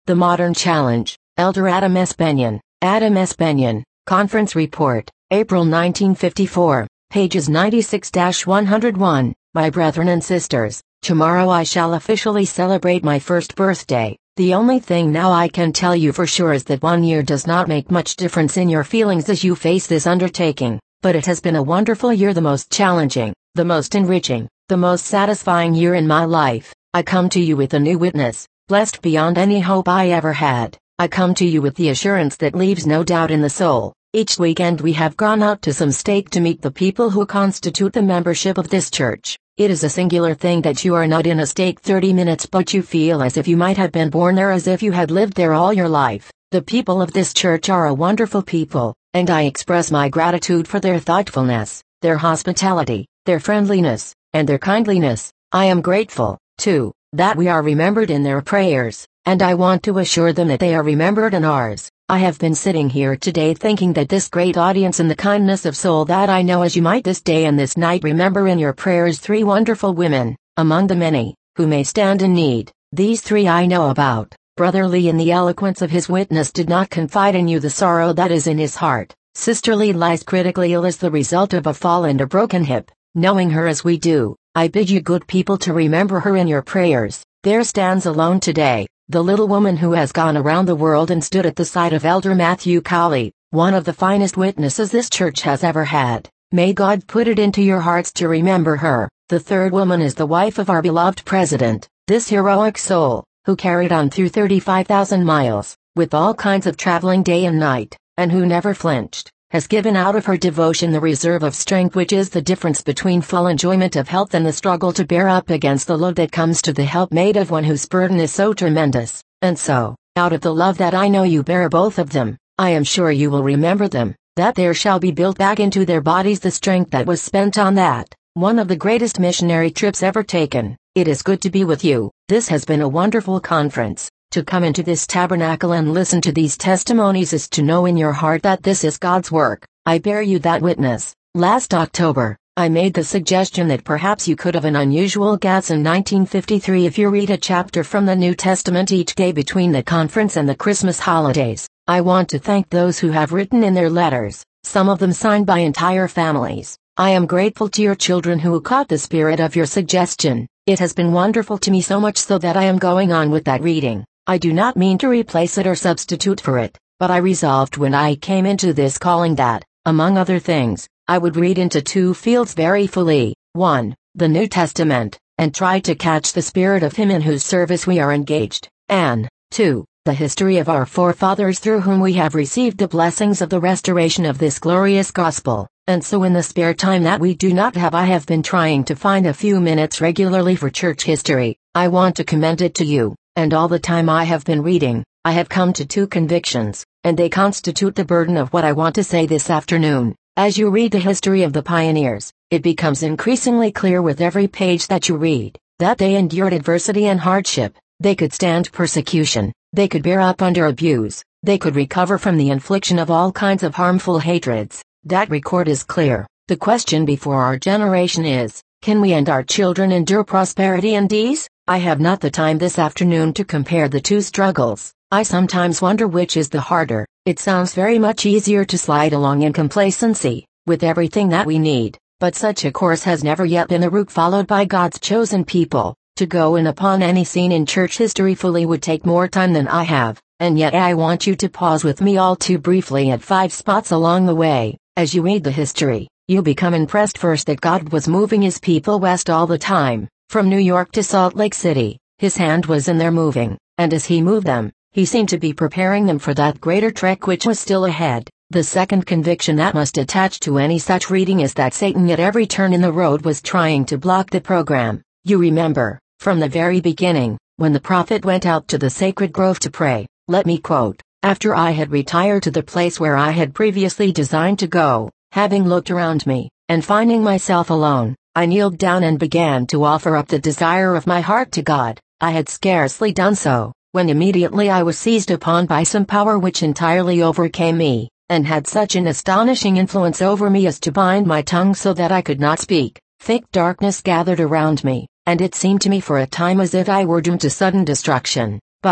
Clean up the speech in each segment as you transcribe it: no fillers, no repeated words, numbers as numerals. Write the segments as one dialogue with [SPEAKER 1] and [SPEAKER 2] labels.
[SPEAKER 1] The Modern Challenge, Elder Adam S. Benyon. Adam S. Benyon, Conference Report, April 1954, pages 96-101. My brethren and sisters, tomorrow I shall officially celebrate my first birthday. The only thing now I can tell you for sure is that 1 year does not make much difference in your feelings as you face this undertaking, but it has been a wonderful year, the most challenging, the most enriching, the most satisfying year in my life. I come to you with a new witness, blessed beyond any hope I ever had. I come to you with the assurance that leaves no doubt in the soul. Each weekend we have gone out to some stake to meet the people who constitute the membership of this church. It is a singular thing that you are not in a stake 30 minutes but you feel as if you might have been born there, as if you had lived there all your life. The people of this church are a wonderful people, and I express my gratitude for their thoughtfulness, their hospitality, their friendliness, and their kindliness. I am grateful, too, that we are remembered in their prayers, and I want to assure them that they are remembered in ours. I have been sitting here today thinking that this great audience and the kindness of soul that I know as you might this day and this night remember in your prayers 3 wonderful women, among the many, who may stand in need. These 3 I know about. Brother Lee in the eloquence of his witness did not confide in you the sorrow that is in his heart. Sister Lee lies critically ill as the result of a fall and a broken hip. Knowing her as we do, I bid you good people to remember her in your prayers. There stands alone today, the little woman who has gone around the world and stood at the side of Elder Matthew Cowley, one of the finest witnesses this church has ever had. May God put it into your hearts to remember her. The 3rd woman is the wife of our beloved president, this heroic soul, who carried on through 35,000 miles, with all kinds of traveling day and night, and who never flinched, has given out of her devotion the reserve of strength which is the difference between full enjoyment of health and the struggle to bear up against the load that comes to the helpmate of one whose burden is so tremendous. And so, out of the love that I know you bear both of them, I am sure you will remember them, that there shall be built back into their bodies the strength that was spent on that, one of the greatest missionary trips ever taken. It is good to be with you. This has been a wonderful conference. To come into this tabernacle and listen to these testimonies is to know in your heart that this is God's work. I bear you that witness. Last October, I made the suggestion that perhaps you could have an unusual guess in 1953 if you read a chapter from the New Testament each day between the conference and the Christmas holidays. I want to thank those who have written in their letters, some of them signed by entire families. I am grateful to your children who caught the spirit of your suggestion. It has been wonderful to me, so much so that I am going on with that reading. I do not mean to replace it or substitute for it, but I resolved when I came into this calling that, among other things, I would read into 2 fields very fully. 1. The New Testament, and try to catch the spirit of him in whose service we are engaged, and 2. The history of our forefathers through whom we have received the blessings of the restoration of this glorious gospel. And so in the spare time that we do not have, I have been trying to find a few minutes regularly for church history. I want to commend it to you. And all the time I have been reading, I have come to 2 convictions, and they constitute the burden of what I want to say this afternoon. As you read the history of the pioneers, it becomes increasingly clear with every page that you read, that they endured adversity and hardship, they could stand persecution, they could bear up under abuse, they could recover from the infliction of all kinds of harmful hatreds. That record is clear. The question before our generation is, can we and our children endure prosperity and ease? I have not the time this afternoon to compare the 2 struggles. I sometimes wonder which is the harder. It sounds very much easier to slide along in complacency, with everything that we need, but such a course has never yet been the route followed by God's chosen people. To go in upon any scene in church history fully would take more time than I have, and yet I want you to pause with me all too briefly at 5 spots along the way. As you read the history, you become impressed first that God was moving his people west all the time. From New York to Salt Lake City, his hand was in their moving, and as he moved them, he seemed to be preparing them for that greater trek which was still ahead. The second conviction that must attach to any such reading is that Satan at every turn in the road was trying to block the program. You remember, from the very beginning, when the prophet went out to the sacred grove to pray, let me quote, after I had retired to the place where I had previously designed to go, having looked around me, and finding myself alone, I kneeled down and began to offer up the desire of my heart to God. I had scarcely done so, when immediately I was seized upon by some power which entirely overcame me, and had such an astonishing influence over me as to bind my tongue so that I could not speak. Thick darkness gathered around me, and it seemed to me for a time as if I were doomed to sudden destruction. But,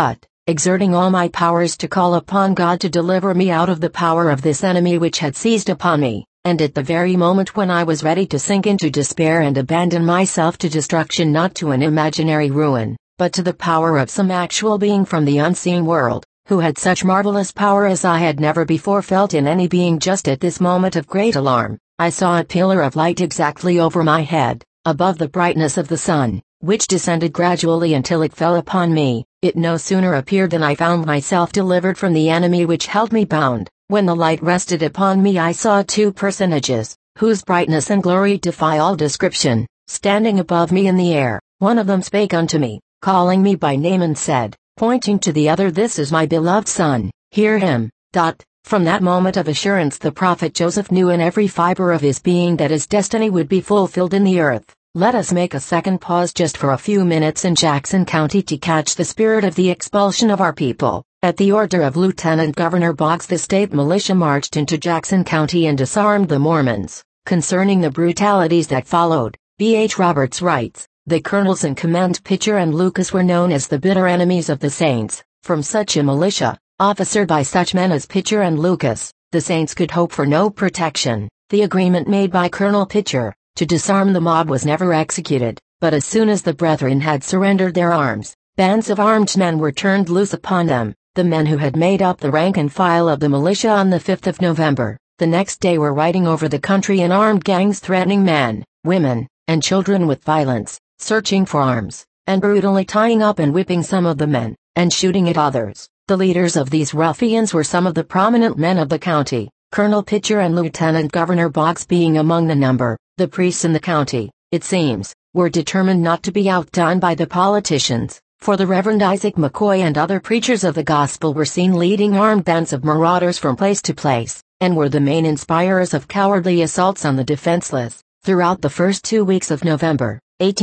[SPEAKER 1] exerting all my powers to call upon God to deliver me out of the power of this enemy which had seized upon me, and at the very moment when I was ready to sink into despair and abandon myself to destruction, not to an imaginary ruin, but to the power of some actual being from the unseen world, who had such marvelous power as I had never before felt in any being, just at this moment of great alarm, I saw a pillar of light exactly over my head, above the brightness of the sun, which descended gradually until it fell upon me. It no sooner appeared than I found myself delivered from the enemy which held me bound. When the light rested upon me, I saw two personages, whose brightness and glory defy all description, standing above me in the air. One of them spake unto me, calling me by name, and said, pointing to the other, This is my beloved son, hear him. From that moment of assurance the prophet Joseph knew in every fiber of his being that his destiny would be fulfilled in the earth. Let us make a second pause just for a few minutes in Jackson County to catch the spirit of the expulsion of our people. At the order of Lieutenant Governor Boggs, the state militia marched into Jackson County and disarmed the Mormons. Concerning the brutalities that followed, B.H. Roberts writes, the colonels in command, Pitcher and Lucas, were known as the bitter enemies of the saints. From such a militia, officered by such men as Pitcher and Lucas, the saints could hope for no protection. The agreement made by Colonel Pitcher to disarm the mob was never executed, but as soon as the brethren had surrendered their arms, bands of armed men were turned loose upon them. The men who had made up the rank and file of the militia on the 5th of November, the next day, were riding over the country in armed gangs, threatening men, women, and children with violence, searching for arms, and brutally tying up and whipping some of the men, and shooting at others. The leaders of these ruffians were some of the prominent men of the county, Colonel Pitcher and Lieutenant Governor Boggs being among the number. The priests in the county, it seems, were determined not to be outdone by the politicians, for the Reverend Isaac McCoy and other preachers of the gospel were seen leading armed bands of marauders from place to place, and were the main inspirers of cowardly assaults on the defenseless. Throughout the first 2 weeks of November,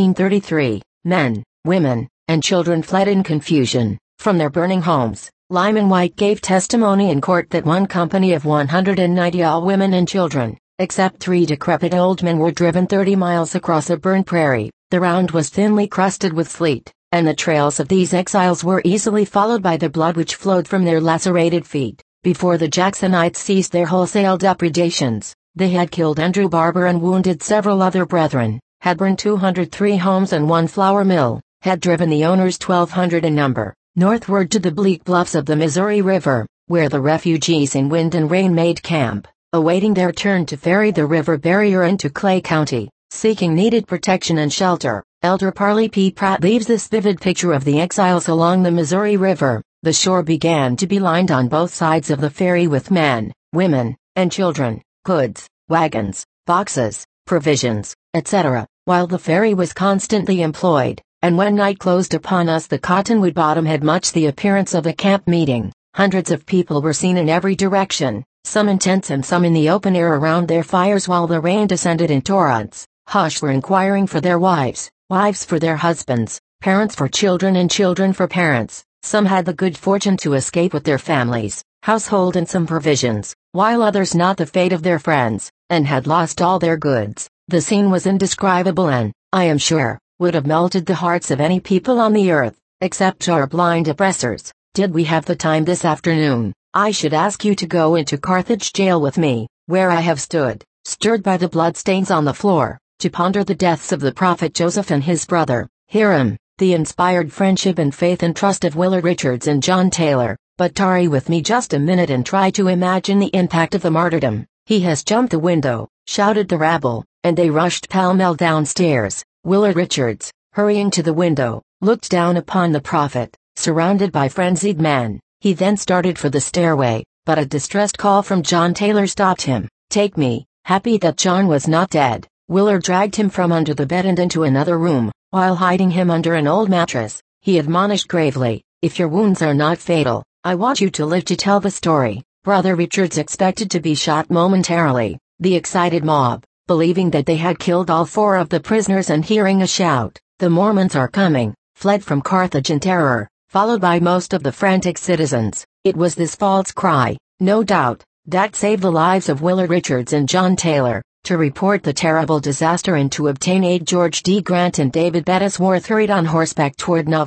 [SPEAKER 1] 1833, men, women, and children fled in confusion from their burning homes. Lyman White gave testimony in court that one company of 190, all women and children, except 3 decrepit old men, were driven 30 miles across a burned prairie. The ground was thinly crusted with sleet, and the trails of these exiles were easily followed by the blood which flowed from their lacerated feet. Before the Jacksonites ceased their wholesale depredations, they had killed Andrew Barber and wounded several other brethren, had burned 203 homes and 1 flour mill, had driven the owners, 1,200 in number, northward to the bleak bluffs of the Missouri River, where the refugees in wind and rain made camp, awaiting their turn to ferry the river barrier into Clay County, seeking needed protection and shelter. Elder Parley P. Pratt leaves this vivid picture of the exiles along the Missouri River. The shore began to be lined on both sides of the ferry with men, women, and children, goods, wagons, boxes, provisions, etc., while the ferry was constantly employed, and when night closed upon us the Cottonwood Bottom had much the appearance of a camp meeting. Hundreds of people were seen in every direction, some in tents and some in the open air around their fires while the rain descended in torrents. Hush were inquiring for their wives, wives for their husbands, parents for children, and children for parents. Some had the good fortune to escape with their families, household and some provisions, while others not the fate of their friends, and had lost all their goods. The scene was indescribable and, I am sure, would have melted the hearts of any people on the earth, except our blind oppressors. Did we have the time this afternoon, I should ask you to go into Carthage jail with me, where I have stood, stirred by the bloodstains on the floor, to ponder the deaths of the prophet Joseph and his brother, Hiram, the inspired friendship and faith and trust of Willard Richards and John Taylor. But tarry with me just a minute and try to imagine the impact of the martyrdom. He has jumped the window, shouted the rabble, and they rushed pell-mell downstairs. Willard Richards, hurrying to the window, looked down upon the prophet, surrounded by frenzied men. He then started for the stairway, but a distressed call from John Taylor stopped him. Take me. Happy that John was not dead, Willard dragged him from under the bed and into another room. While hiding him under an old mattress, he admonished gravely, if your wounds are not fatal, I want you to live to tell the story. Brother Richards expected to be shot momentarily. The excited mob, believing that they had killed all 4 of the prisoners and hearing a shout, "The Mormons are coming," fled from Carthage in terror, followed by most of the frantic citizens. It was this false cry, no doubt, that saved the lives of Willard Richards and John Taylor. To report the terrible disaster and to obtain aid, George D. Grant and David Bettisworth hurried on horseback toward Nauvoo.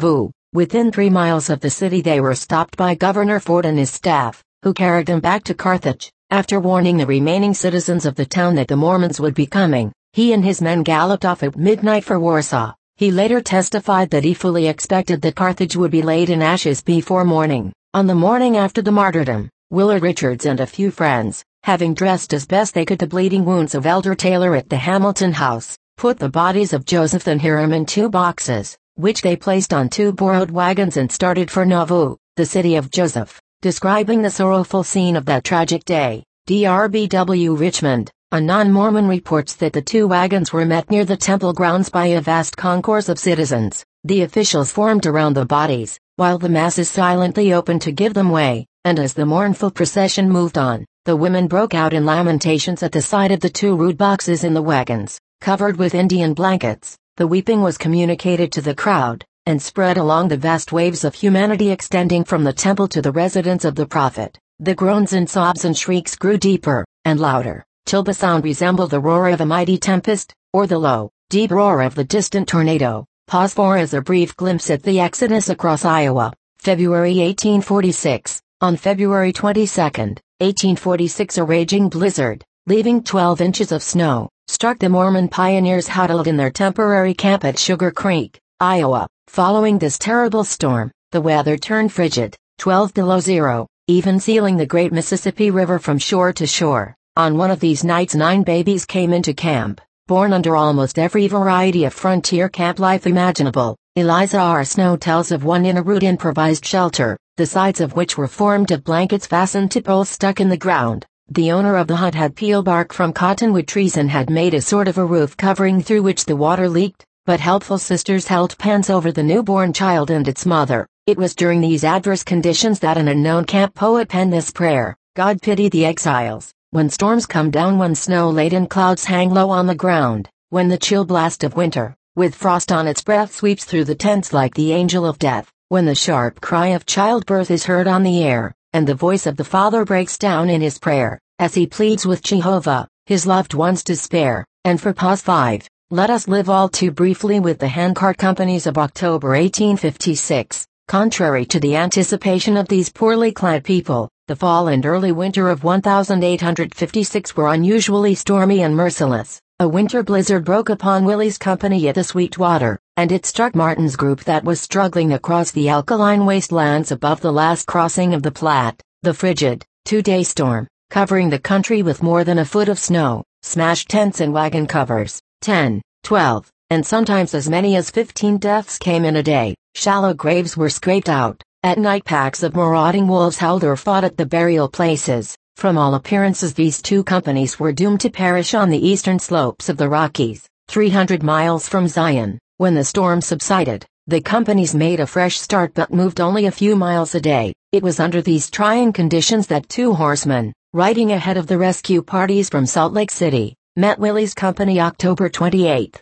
[SPEAKER 1] Within 3 miles of the city they were stopped by Governor Ford and his staff, who carried them back to Carthage. After warning the remaining citizens of the town that the Mormons would be coming, he and his men galloped off at midnight for Warsaw. He later testified that he fully expected that Carthage would be laid in ashes before morning. On the morning after the martyrdom, Willard Richards and a few friends, having dressed as best they could the bleeding wounds of Elder Taylor at the Hamilton house, put the bodies of Joseph and Hiram in 2 boxes, which they placed on 2 borrowed wagons and started for Nauvoo, the city of Joseph. Describing the sorrowful scene of that tragic day, DRBW Richmond, a non-Mormon, reports that the 2 wagons were met near the temple grounds by a vast concourse of citizens. The officials formed around the bodies, while the masses silently opened to give them way, and as the mournful procession moved on, the women broke out in lamentations at the sight of the 2 rude boxes in the wagons, covered with Indian blankets. The weeping was communicated to the crowd, and spread along the vast waves of humanity extending from the temple to the residence of the prophet. The groans and sobs and shrieks grew deeper and louder, till the sound resembled the roar of a mighty tempest, or the low, deep roar of the distant tornado. Pause for as a brief glimpse at the exodus across Iowa. February 1846. On February 22, 1846, a raging blizzard, leaving 12 inches of snow, struck the Mormon pioneers huddled in their temporary camp at Sugar Creek, Iowa. Following this terrible storm, the weather turned frigid, 12 below zero, even sealing the great Mississippi River from shore to shore. On one of these nights 9 babies came into camp, born under almost every variety of frontier camp life imaginable. Eliza R. Snow tells of one in a rude improvised shelter, the sides of which were formed of blankets fastened to poles stuck in the ground. The owner of the hut had peeled bark from cottonwood trees and had made a sort of a roof covering through which the water leaked, but helpful sisters held pans over the newborn child and its mother. It was during these adverse conditions that an unknown camp poet penned this prayer: God pity the exiles. When storms come down, when snow-laden clouds hang low on the ground, when the chill blast of winter, with frost on its breath, sweeps through the tents like the angel of death, when the sharp cry of childbirth is heard on the air, and the voice of the father breaks down in his prayer, as he pleads with Jehovah, his loved ones to spare. And for pause 5, let us live all too briefly with the handcart companies of October 1856. Contrary to the anticipation of these poorly clad people, the fall and early winter of 1856 were unusually stormy and merciless. A winter blizzard broke upon Willie's company at the Sweetwater, and it struck Martin's group that was struggling across the alkaline wastelands above the last crossing of the Platte. The frigid, 2-day storm, covering the country with more than a foot of snow, smashed tents and wagon covers. 10, 12, and sometimes as many as 15 deaths came in a day. Shallow graves were scraped out. At night packs of marauding wolves howled or fought at the burial places. From all appearances these 2 companies were doomed to perish on the eastern slopes of the Rockies, 300 miles from Zion. When the storm subsided, the companies made a fresh start but moved only a few miles a day. It was under these trying conditions that 2 horsemen, riding ahead of the rescue parties from Salt Lake City, met Willie's company October 28,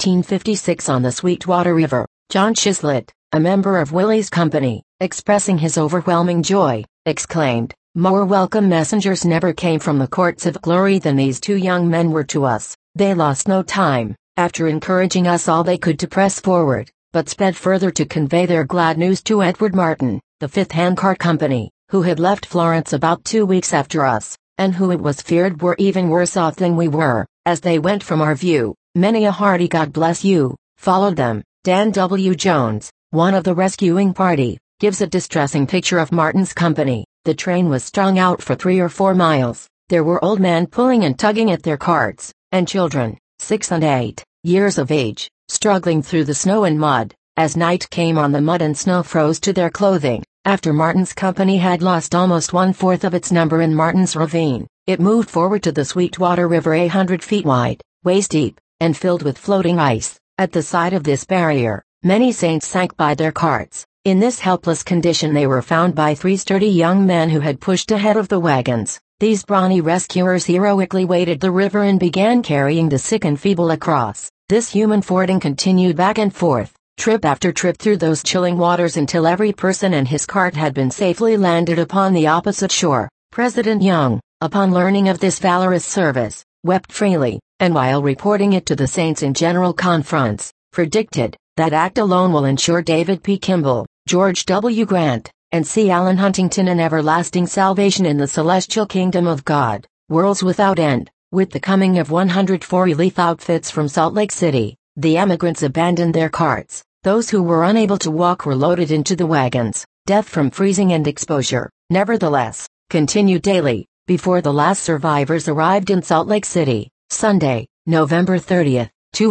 [SPEAKER 1] 1856 on the Sweetwater River. John Chislett, a member of Willie's company, expressing his overwhelming joy, exclaimed, "More welcome messengers never came from the courts of glory than these 2 young men were to us." They lost no time, after encouraging us all they could to press forward, but sped further to convey their glad news to Edward Martin, the 5th Handcart Company, who had left Florence about 2 weeks after us, and who it was feared were even worse off than we were. As they went from our view, many a hearty "God bless you" followed them. Dan W. Jones, one of the rescuing party, gives a distressing picture of Martin's company. The train was strung out for 3 or 4 miles. There were old men pulling and tugging at their carts, and children, 6 and 8 years of age, struggling through the snow and mud. As night came on, the mud and snow froze to their clothing. After Martin's company had lost almost 1/4 of its number in Martin's Ravine, it moved forward to the Sweetwater River 800 feet wide, waist deep, and filled with floating ice. At the side of this barrier, many saints sank by their carts. In this helpless condition they were found by 3 sturdy young men who had pushed ahead of the wagons. These brawny rescuers heroically waded the river and began carrying the sick and feeble across. This human fording continued back and forth, trip after trip through those chilling waters until every person and his cart had been safely landed upon the opposite shore. President Young, upon learning of this valorous service, wept freely, and while reporting it to the saints in general conference, predicted, "That act alone will ensure David P. Kimball, George W. Grant, and C. Allen Huntington in Everlasting Salvation in the Celestial Kingdom of God, Worlds Without End. With the coming of 104 relief outfits from Salt Lake City, the emigrants abandoned their carts. Those who were unable to walk were loaded into the wagons. Death from freezing and exposure, nevertheless, continued daily, before the last survivors arrived in Salt Lake City. Sunday, November 30th,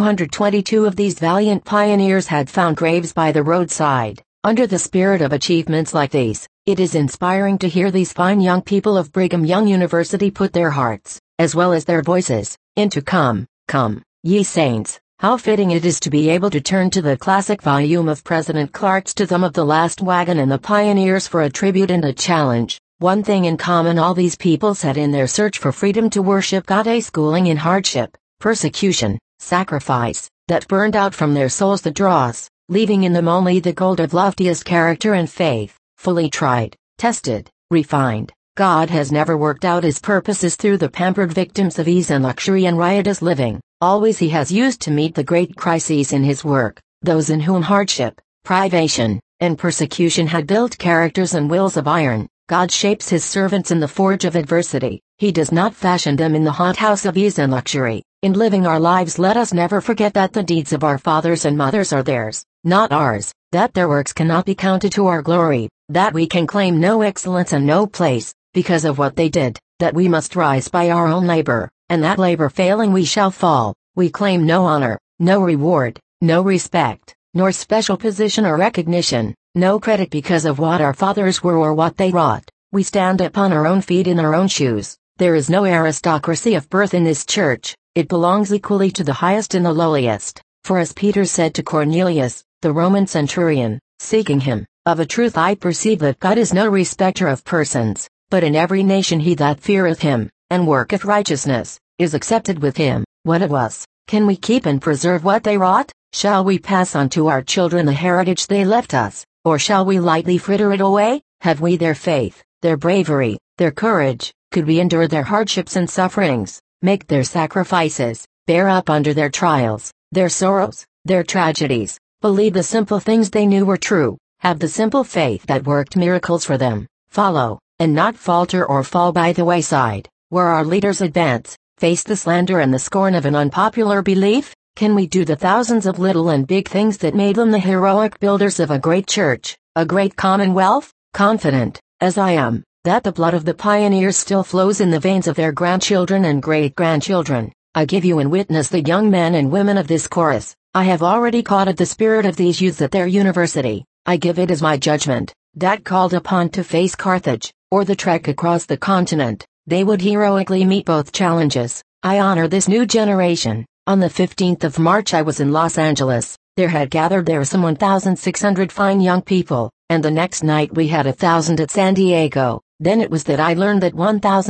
[SPEAKER 1] 222 of these valiant pioneers had found graves by the roadside. Under the spirit of achievements like these, it is inspiring to hear these fine young people of Brigham Young University put their hearts, as well as their voices, into Come, Come, Ye Saints. How fitting it is to be able to turn to the classic volume of President Clark's To Them of the Last Wagon and the Pioneers for a tribute and a challenge. One thing in common all these peoples had in their search for freedom to worship God: a schooling in hardship, persecution, sacrifice, that burned out from their souls the dross, leaving in them only the gold of loftiest character and faith, fully tried, tested, refined. God has never worked out his purposes through the pampered victims of ease and luxury and riotous living. Always he has used to meet the great crises in his work, those in whom hardship, privation, and persecution had built characters and wills of iron. God shapes his servants in the forge of adversity. He does not fashion them in the hothouse of ease and luxury. In living our lives, let us never forget that the deeds of our fathers and mothers are theirs, not ours, that their works cannot be counted to our glory, that we can claim no excellence and no place, because of what they did, that we must rise by our own labor, and that labor failing we shall fall. We claim no honor, no reward, no respect, nor special position or recognition, no credit because of what our fathers were or what they wrought. We stand upon our own feet in our own shoes. There is no aristocracy of birth in this church. It belongs equally to the highest and the lowliest. For as Peter said to Cornelius, the Roman centurion, seeking him, of a truth I perceive that God is no respecter of persons, but in every nation he that feareth him, and worketh righteousness, is accepted with him. What it was, can we keep and preserve what they wrought? Shall we pass on to our children the heritage they left us, or shall we lightly fritter it away? Have we their faith, their bravery, their courage? Could we endure their hardships and sufferings, make their sacrifices, bear up under their trials, their sorrows, their tragedies, believe the simple things they knew were true, have the simple faith that worked miracles for them, follow, and not falter or fall by the wayside, where our leaders advance? Face the slander and the scorn of an unpopular belief? Can we do the thousands of little and big things that made them the heroic builders of a great church, a great commonwealth? Confident, as I am, that the blood of the pioneers still flows in the veins of their grandchildren and great-grandchildren, I give you and witness the young men and women of this chorus. I have already caught at the spirit of these youths at their university. I give it as my judgment, that called upon to face Carthage, or the trek across the continent, they would heroically meet both challenges. I honor this new generation. On the 15th of March I was in Los Angeles. There had gathered there some 1,600 fine young people, and the next night we had 1,000 at San Diego. Then it was that I learned that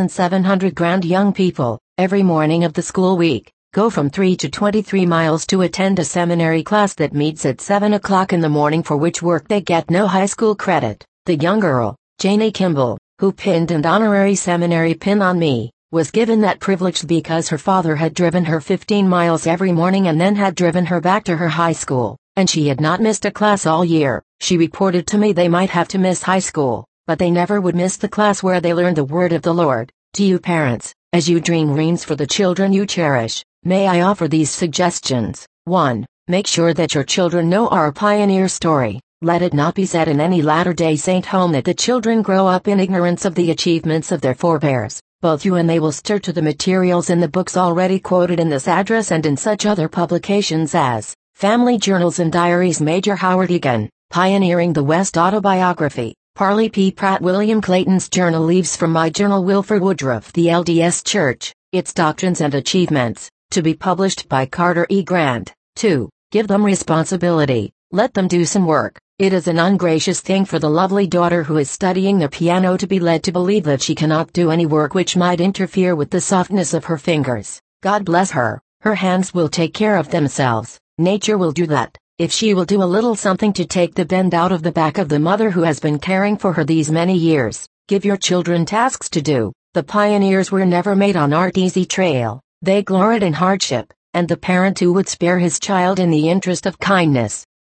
[SPEAKER 1] 1,700 grand young people, every morning of the school week, go from 3 to 23 miles to attend a seminary class that meets at 7 o'clock in the morning, for which work they get no high school credit. The young girl, Janie Kimball, who pinned an honorary seminary pin on me, was given that privilege because her father had driven her 15 miles every morning and then had driven her back to her high school, and she had not missed a class all year. She reported to me they might have to miss high school, but they never would miss the class where they learned the word of the Lord. To you parents, as you dream dreams for the children you cherish, may I offer these suggestions. 1. Make sure that your children know our pioneer story. Let it not be said in any Latter-day Saint home that the children grow up in ignorance of the achievements of their forebears. Both you and they will stir to the materials in the books already quoted in this address and in such other publications as Family Journals and Diaries. Major Howard Egan, Pioneering the West Autobiography. Parley P. Pratt. William Clayton's Journal. Leaves from My Journal. Wilford Woodruff. The LDS Church, Its Doctrines and Achievements. To be published by Carter E. Grant. 2. Give them responsibility. Let them do some work. It is an ungracious thing for the lovely daughter who is studying the piano to be led to believe that she cannot do any work which might interfere with the softness of her fingers. God bless her. Her hands will take care of themselves. Nature will do that, if she will do a little something to take the bend out of the back of the mother who has been caring for her these many years. Give your children tasks to do. The pioneers were never made on art easy trail. They gloried in hardship, and the parent who would spare his child in the interest of kindness,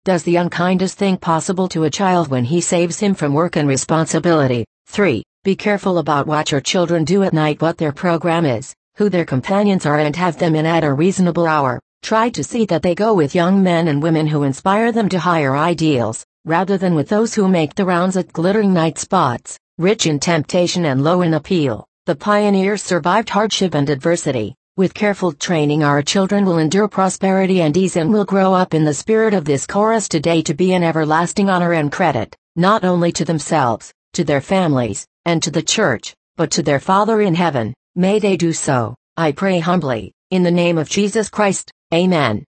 [SPEAKER 1] does the unkindest thing possible to a child when he saves him from work and responsibility. 3. Be careful about what your children do at night, what their program is, who their companions are, and have them in at a reasonable hour. Try to see that they go with young men and women who inspire them to higher ideals, rather than with those who make the rounds at glittering night spots, rich in temptation and low in appeal. The pioneers survived hardship and adversity. With careful training, our children will endure prosperity and ease and will grow up in the spirit of this chorus today to be an everlasting honor and credit, not only to themselves, to their families, and to the church, but to their Father in heaven. May they do so, I pray humbly, in the name of Jesus Christ. Amen.